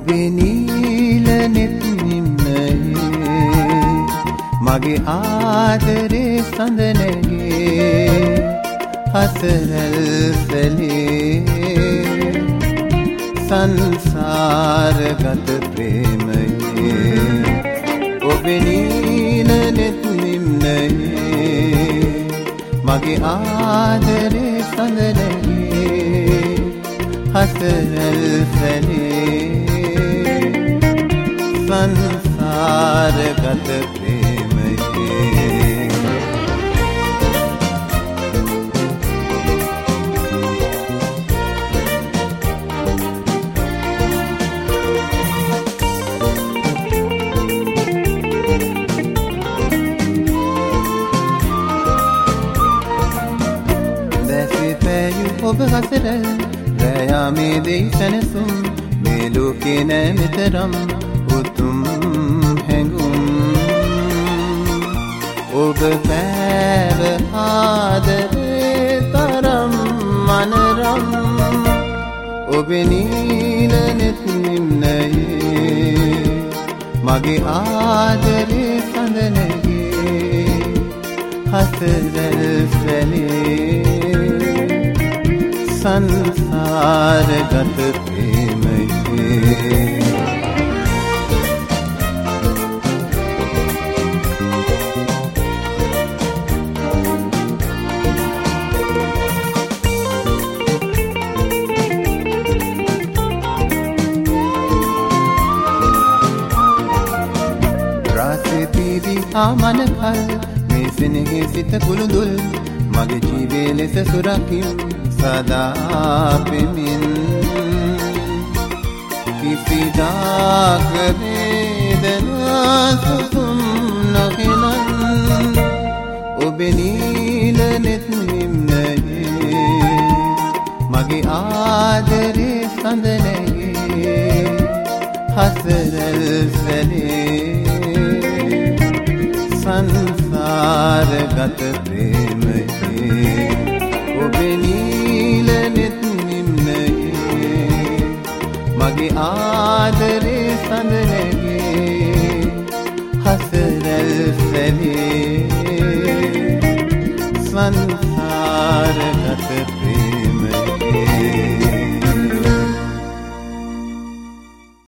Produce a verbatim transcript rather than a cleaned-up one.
ඔබේ නීල නෙත් නිම්නයේ මගේ ආදරේ සඳ නැගේ හසරල් සැලේ සංසාරගත ප්‍රේමයේ ඔබේ නීල නෙත් නිම්නයේ මගේ ආදරේ සඳ නැගේ හසරල් සැලේ සංසාරගත ප්‍රේමයේ දැසේ පෑයු ඔබ හසරල් රෑයාමේ දෙයි සැනසුම් මේ ලෝකේ නෑ මෙතරම් උතුම් හැඟුම් ඔබ පෑව ආදරේ තරම් මනරම් ඔබේ නීල නෙත් නිම්නයේ මගේ ආදරේ සඳ නැගේ හසරල් සැලේ සංසාරගත ප්‍රේමයේ රාසේ පීවි ආමන කල් මේ සෙනෙහි සිත කුළුඳුල් මගේ ජීවේ ලෙස සුරකින් සදා පෙමින් කිසිදාක වේදනා සුතුම් නොහෙනන් ඔබේ නීල නෙත් නිම්නයේ මගේ ආදරේ සඳ නැගේ හසරල් සැලේ සංසාරගත ප්‍රේමයේ ඔබේ නීල නෙත් නිම්නයේ මගේ ආදරේ සඳ නැගේ හසරල් සැලේ සංසාරගත ප්‍රේමයේ